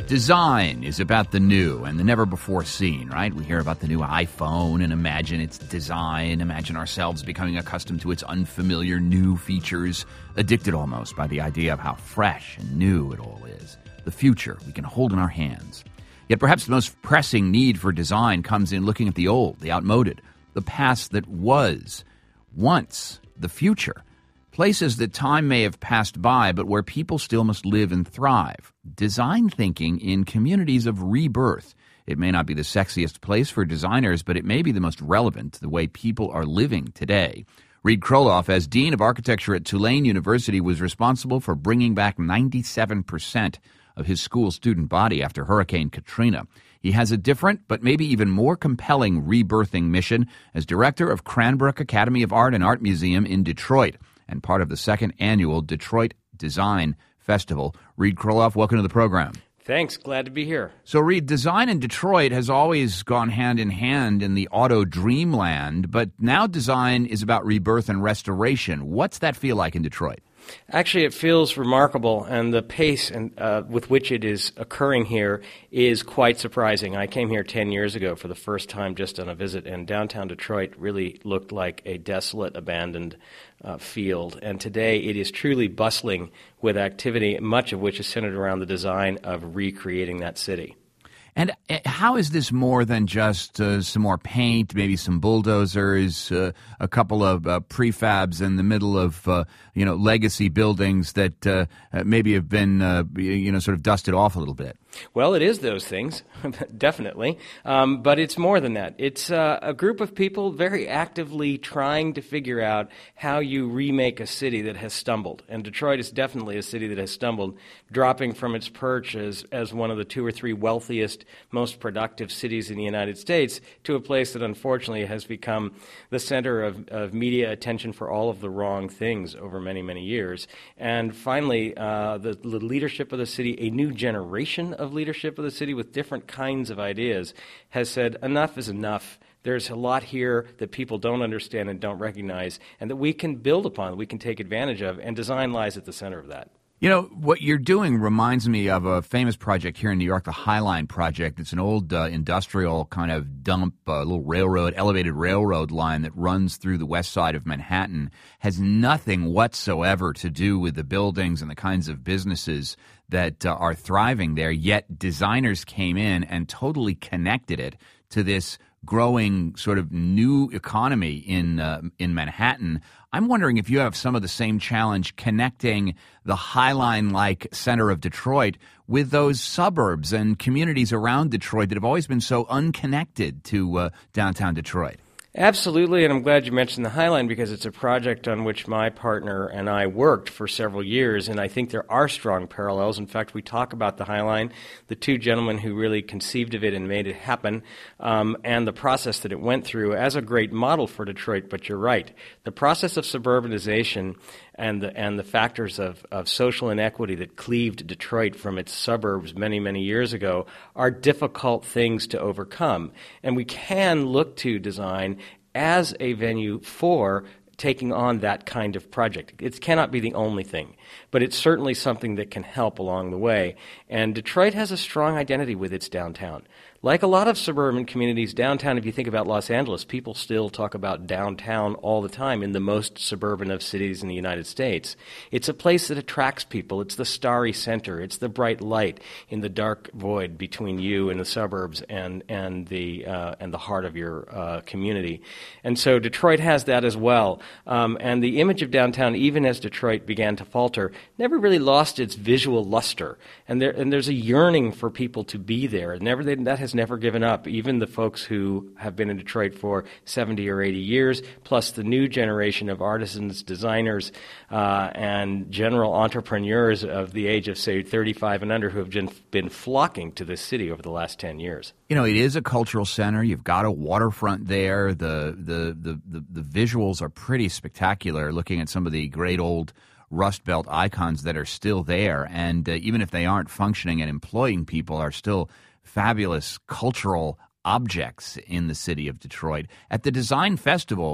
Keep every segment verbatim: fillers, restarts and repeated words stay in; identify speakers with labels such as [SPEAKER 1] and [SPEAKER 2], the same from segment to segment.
[SPEAKER 1] Design is about the new and the never-before-seen, right? We hear about the new iPhone and imagine its design, imagine ourselves becoming accustomed to its unfamiliar new features, addicted almost by the idea of how fresh and new it all is. The future we can hold in our hands. Yet perhaps the most pressing need for design comes in looking at the old, the outmoded, the past that was, once, the future. Places that time may have passed by, but where people still must live and thrive. Design thinking in communities of rebirth. It may not be the sexiest place for designers, but it may be the most relevant to the way people are living today. Reid Kroloff, as Dean of Architecture at Tulane University, was responsible for bringing back ninety-seven percent of his school student body after Hurricane Katrina. He has a different, but maybe even more compelling rebirthing mission as director of Cranbrook Academy of Art and Art Museum in Detroit, and part of the second annual Detroit Design Festival. Reid Kroloff, welcome to the program.
[SPEAKER 2] Thanks. Glad to be here.
[SPEAKER 1] So, Reid, design in Detroit has always gone hand in hand in the auto dreamland, but now design is about rebirth and restoration. What's that feel like in Detroit?
[SPEAKER 2] Actually, it feels remarkable, and the pace and, uh, with which it is occurring here is quite surprising. I came here ten years ago for the first time just on a visit, and downtown Detroit really looked like a desolate, abandoned uh, field. And today it is truly bustling with activity, much of which is centered around the design of recreating that city.
[SPEAKER 1] And how is this more than just uh, some more paint, maybe some bulldozers, uh, a couple of uh, prefabs in the middle of, uh, you know, legacy buildings that uh, maybe have been, uh, you know, sort of dusted off a little bit?
[SPEAKER 2] Well, it is those things, definitely, um, but it's more than that. It's uh, a group of people very actively trying to figure out how you remake a city that has stumbled, and Detroit is definitely a city that has stumbled, dropping from its perch as, as one of the two or three wealthiest, most productive cities in the United States to a place that unfortunately has become the center of, of media attention for all of the wrong things over many, many years. And finally, uh, the, the leadership of the city, a new generation of leadership of the city with different kinds of ideas, has said enough is enough. There's a lot here that people don't understand and don't recognize, and that we can build upon, we can take advantage of, and design lies at the center of that.
[SPEAKER 1] You know, what you're doing reminds me of a famous project here in New York, the High Line Project. It's an old uh, industrial kind of dump, uh, little railroad, elevated railroad line that runs through the west side of Manhattan, has nothing whatsoever to do with the buildings and the kinds of businesses that uh, are thriving there, yet designers came in and totally connected it to this growing sort of new economy in uh, in Manhattan. I'm wondering if you have some of the same challenge connecting the High Line-like center of Detroit with those suburbs and communities around Detroit that have always been so unconnected to uh, downtown Detroit.
[SPEAKER 2] Absolutely, and I'm glad you mentioned the High Line because it's a project on which my partner and I worked for several years, and I think there are strong parallels. In fact, we talk about the High Line, the two gentlemen who really conceived of it and made it happen, um, and the process that it went through as a great model for Detroit. But you're right. The process of suburbanization and the, and the factors of, of social inequity that cleaved Detroit from its suburbs many, many years ago are difficult things to overcome. And we can look to design as a venue for taking on that kind of project. It cannot be the only thing, but it's certainly something that can help along the way. And Detroit has a strong identity with its downtown. Like a lot of suburban communities, downtown, if you think about Los Angeles, people still talk about downtown all the time in the most suburban of cities in the United States. It's a place that attracts people. It's the starry center. It's the bright light in the dark void between you and the suburbs and, and, the, uh, and the heart of your uh, community. And so Detroit has that as well. Um, and the image of downtown, even as Detroit began to falter, never really lost its visual luster. And, there, and there's a yearning for people to be there. Never, they, that has never given up. Even the folks who have been in Detroit for seventy or eighty years, plus the new generation of artisans, designers, uh, and general entrepreneurs of the age of, say, thirty-five and under who have been, been flocking to this city over the last ten years.
[SPEAKER 1] You know, it is a cultural center. You've got a waterfront there. The, the, the, the, the visuals are pretty spectacular, looking at some of the great old Rust Belt icons that are still there. And uh, even if they aren't functioning and employing people, are still fabulous cultural objects in the city of Detroit. At the Design Festival,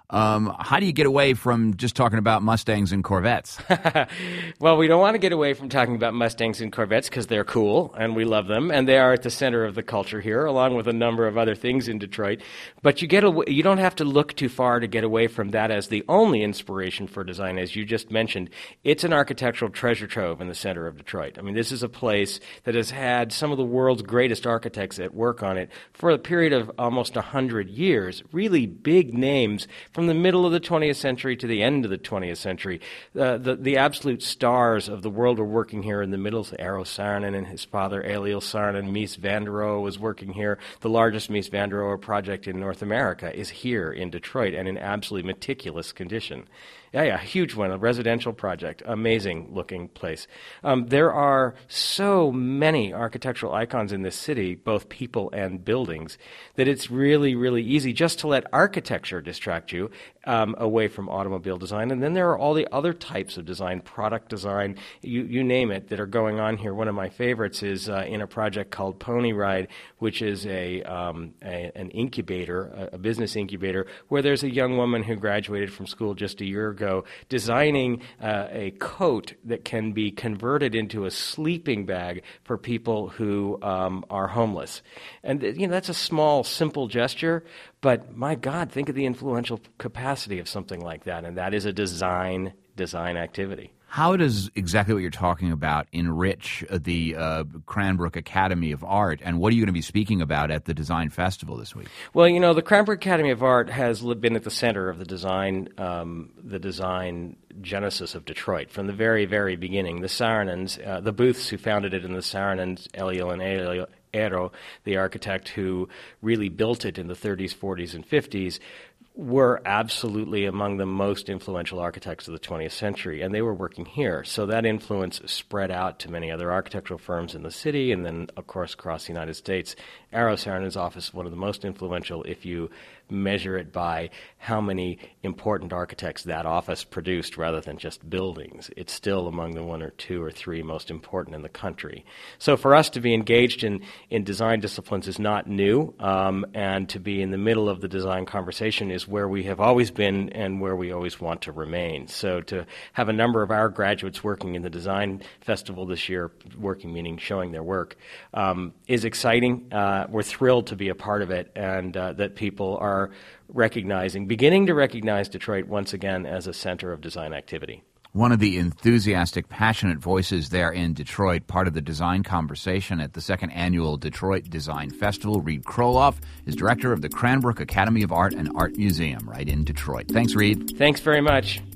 [SPEAKER 1] Um, how do you get away from just talking about Mustangs and Corvettes?
[SPEAKER 2] Well, we don't want to get away from talking about Mustangs and Corvettes because they're cool and we love them, and they are at the center of the culture here, along with a number of other things in Detroit. But you get away, you don't have to look too far to get away from that as the only inspiration for design, as you just mentioned. It's an architectural treasure trove in the center of Detroit. I mean, this is a place that has had some of the world's greatest architects at work on it for a period of almost one hundred years, really big names from the middle of the twentieth century to the end of the twentieth century. Uh, the, the absolute stars of the world are working here in the middle. Eero Saarinen and his father, Eliel Saarinen. Mies van der Rohe was working here. The largest Mies van der Rohe project in North America is here in Detroit and in absolutely meticulous condition. Yeah, yeah, huge one, a residential project, amazing looking place. Um, there are so many architectural icons in this city, both people and buildings, that it's really, really easy just to let architecture distract you um, away from automobile design. And then there are all the other types of design, product design, you, you name it, that are going on here. One of my favorites is uh, in a project called Pony Ride, which is a, um, a an incubator, a, a business incubator, where there's a young woman who graduated from school just a year ago ago, designing uh, a coat that can be converted into a sleeping bag for people who um, are homeless. And you know, that's a small, simple gesture, but my God, think of the influential capacity of something like that, and that is a design design activity.
[SPEAKER 1] How does exactly what you're talking about enrich the uh, Cranbrook Academy of Art, and what are you going to be speaking about at the Design Festival this week?
[SPEAKER 2] Well, you know, the Cranbrook Academy of Art has been at the center of the design, um, the design genesis of Detroit from the very, very beginning. The Saarinens, uh, the Booths who founded it, and the Saarinens, Eliel and Eliel, Eero, the architect who really built it in the thirties, forties, and fifties, were absolutely among the most influential architects of the twentieth century, and they were working here. So that influence spread out to many other architectural firms in the city, and then, of course, across the United States. Eero Saarinen's office is one of the most influential if you measure it by how many important architects that office produced rather than just buildings. It's still among the one or two or three most important in the country. So for us to be engaged in, in design disciplines is not new, um, and to be in the middle of the design conversation is where we have always been and where we always want to remain. So to have a number of our graduates working in the Design Festival this year, working meaning showing their work, um, is exciting. Uh, we're thrilled to be a part of it, and uh, that people are recognizing, beginning to recognize Detroit once again as a center of design activity.
[SPEAKER 1] One of the enthusiastic, passionate voices there in Detroit, part of the design conversation at the second annual Detroit Design Festival. Reed Kroloff is director of the Cranbrook Academy of Art and Art Museum right in Detroit. Thanks, Reed.
[SPEAKER 2] Thanks very much.